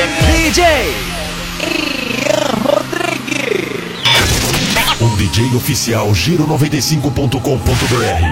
DJ Ian Rodrigues. O DJ oficial Giro95.com.br.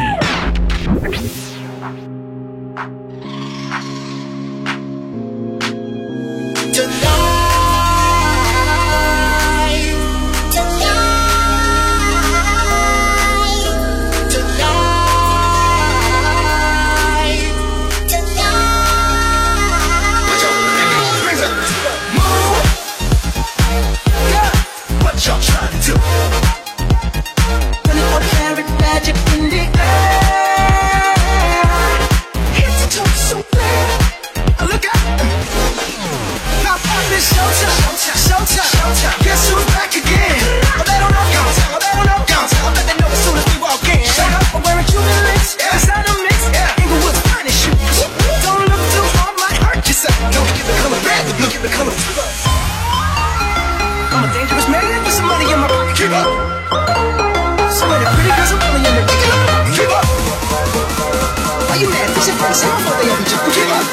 I'm a dangerous man with some money in my pocket. Keep up. Some of the pretty girls are pulling in the keep up. Keep up. Why you mad? This is first time for the other two. Keep up.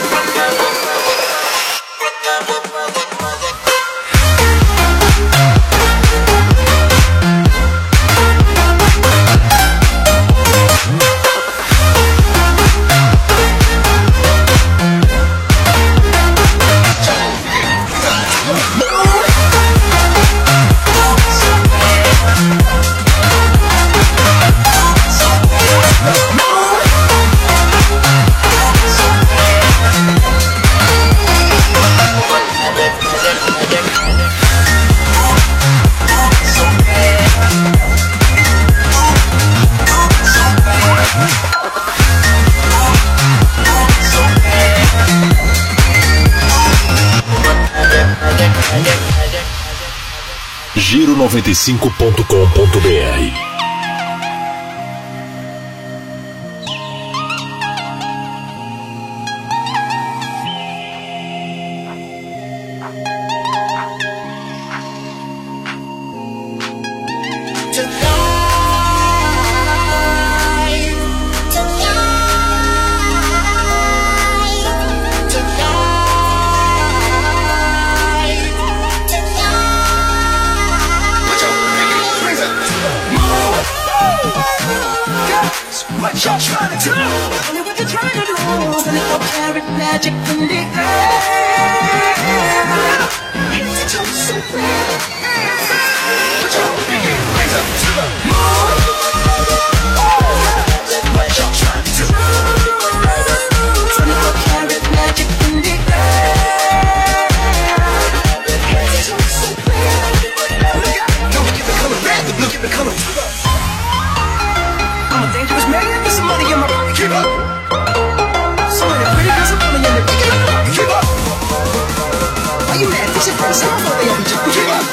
Giro95.com.br. What y'all trying to do? Only what you're trying to do. And it's no carrot magic in the air. It's just so bad. Put your hands up to the moon. What y'all trying to do? Only no carrot magic in the air. It's just so bad. Look at the color red. Look at the color blue. I'm a dangerous man with some money in my pocket. Keep up. Some of the pretty girls are pulling in the keep up. Keep up. Why you mad? This is first time for the other two. Keep up.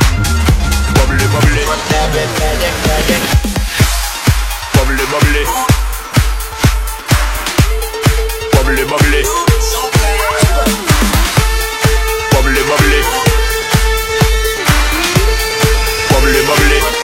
Bubbly, bubbly.